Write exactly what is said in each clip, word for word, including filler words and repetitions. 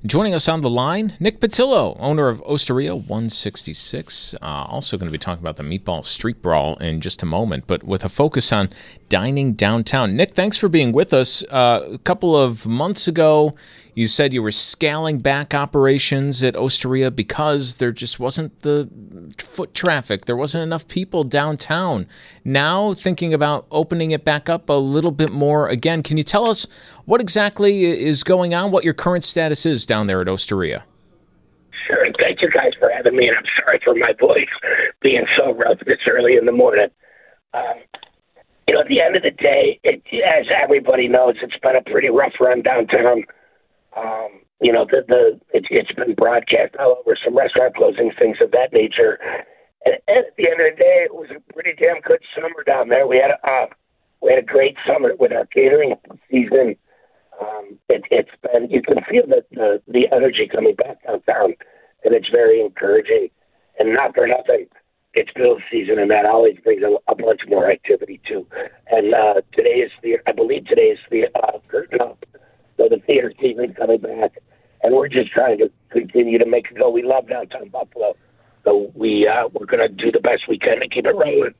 Joining us on the line, Nick Patillo, owner of Osteria one sixty-six. Uh, also going to be talking about the Meatball Street Brawl in just a moment, but with a focus on dining downtown. Nick, thanks for being with us. Uh, a couple of months ago, you said you were scaling back operations at Osteria because there just wasn't the foot traffic. There wasn't enough people downtown. Now, thinking about opening it back up a little bit more again, can you tell us what exactly is going on, what your current status is down there at Osteria? Sure. Thank you guys for having me, and I'm sorry for my voice being so rough this early in the morning. Um, you know, at the end of the day, it, as everybody knows, it's been a pretty rough run downtown. Um, you know, the, the it, it's been broadcast all over, some restaurant closings, things of that nature. And, and at the end of the day, it was a pretty damn good summer down there. We had a, uh, we had a great summer with our catering season. Um, it, it's been, you can feel the, the, the energy coming back downtown, and it's very encouraging. And not for nothing, it's Bills season, and that always brings a, a bunch more activity too. And uh, today is the, I believe today is the uh, curtain up, so the theater season coming back, and we're just trying to continue to make it go. We love downtown Buffalo, so we uh, we're going to do the best we can to keep it rolling.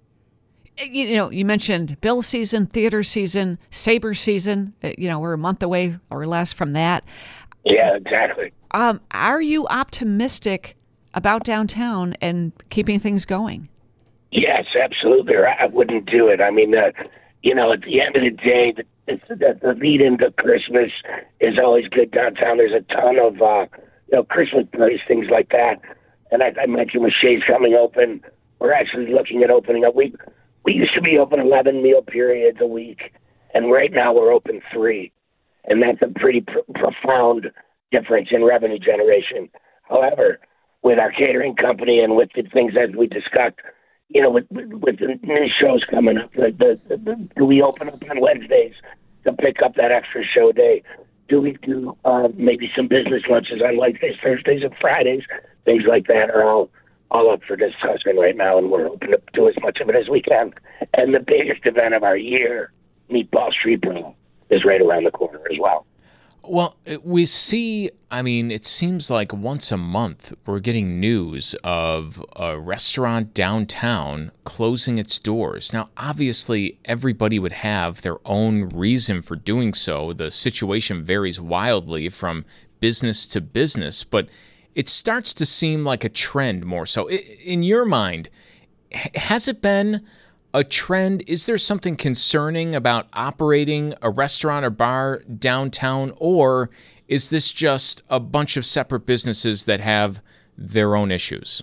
You know, you mentioned Bill season, theater season, Sabre season. You know, we're a month away or less from that. Yeah, exactly. Um, are you optimistic about downtown and keeping things going? Yes, absolutely. Or I wouldn't do it. I mean, uh, you know, at the end of the day, the, the, the lead into Christmas is always good downtown. There's a ton of, uh, you know, Christmas parties, things like that. And I, I mentioned with Shays coming open, we're actually looking at opening up. We We used to be open eleven meal periods a week, and right now we're open three. And that's a pretty pr- profound difference in revenue generation. However, with our catering company and with the things as we discussed, you know, with, with the new shows coming up, the, the, the, do we open up on Wednesdays to pick up that extra show day? Do we do uh, maybe some business lunches on Wednesdays, Thursdays, and Fridays? Things like that are all all up for discussion right now, and we're hoping to do as much of it as we can. And the biggest event of our year, Meatball Street Brawl, is right around the corner as well. Well, we see, I mean, it seems like once a month we're getting news of a restaurant downtown closing its doors. Now, obviously, everybody would have their own reason for doing so. The situation varies wildly from business to business, but it starts to seem like a trend more so. In your mind, has it been a trend? Is there something concerning about operating a restaurant or bar downtown, or is this just a bunch of separate businesses that have their own issues?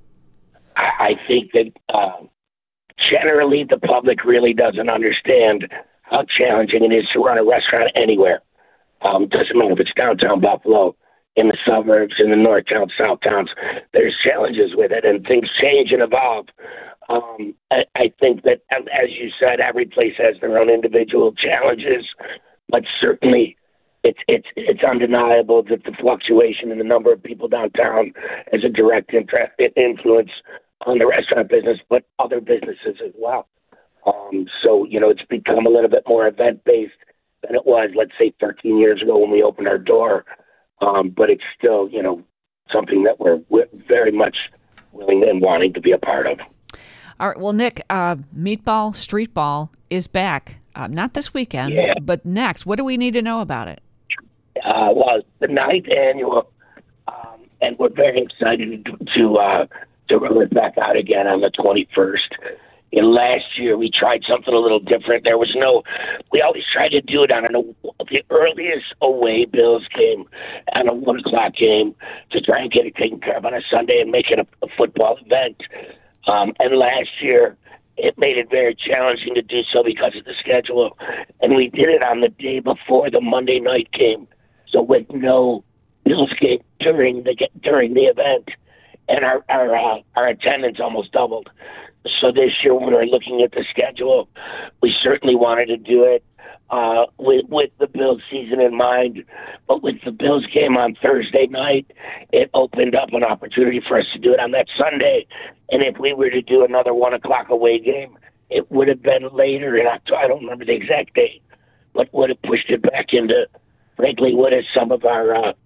I think that uh, generally the public really doesn't understand how challenging it is to run a restaurant anywhere. Um, doesn't matter if it's downtown Buffalo, in the suburbs, in the north towns, south towns. There's challenges with it, and things change and evolve. Um, I, I think that, as you said, every place has their own individual challenges, but certainly it's it's it's undeniable that the fluctuation in the number of people downtown has a direct interest, influence on the restaurant business, but other businesses as well. Um, so, you know, it's become a little bit more event-based than it was, let's say, thirteen years ago when we opened our door. Um, but it's still, you know, something that we're, we're very much willing and wanting to be a part of. All right. Well, Nick, uh, Meatball Street Ball is back. Uh, not this weekend, yeah. but next. What do we need to know about it? Uh, well, it's the ninth annual, um, and we're very excited to to, uh, to roll it back out again on the twenty-first. And last year we tried something a little different. There was no, we always tried to do it on an, the earliest away Bills game, on a one o'clock game, to try and get it taken care of on a Sunday and make it a, a football event. Um, and last year it made it very challenging to do so because of the schedule. And we did it on the day before the Monday night game, so with no Bills game during the during the event, and our our uh, our attendance almost doubled. So this year, when we're looking at the schedule, we certainly wanted to do it uh, with with the Bills season in mind. But with the Bills game on Thursday night, it opened up an opportunity for us to do it on that Sunday. And if we were to do another one o'clock away game, it would have been later in October. I don't remember the exact date, but would have pushed it back into, frankly, what is some of our uh,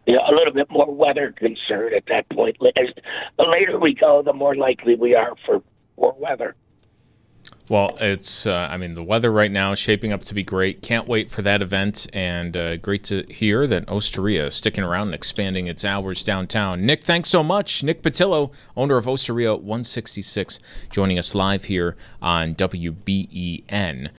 you know, a little bit more weather concern at that point. As the later we go, the more likely we are for poor weather. Well, it's, uh, I mean, the weather right now is shaping up to be great. Can't wait for that event, and uh, great to hear that Osteria is sticking around and expanding its hours downtown. Nick, thanks so much. Nick Patillo, owner of Osteria one sixty-six, joining us live here on W B E N.